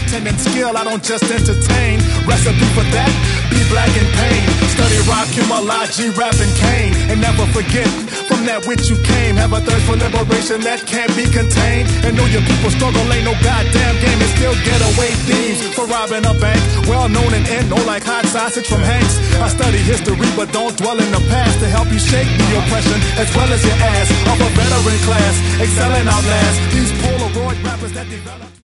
content and skill, I don't just entertain. Recipe for that, be black in pain. Study Rakim, Allah, G-Rap and Kane. And never forget, from that which you came. Have a thirst for liberation that can't be contained. And know your people struggle ain't no goddamn game. And still get away thieves for robbing a bank. Well known and know like hot sausage from Hanks. I study history but don't dwell in the past, to help you shake the oppression as well as your ass. Of a veteran class, excelling outlast these Polaroid rappers that develop.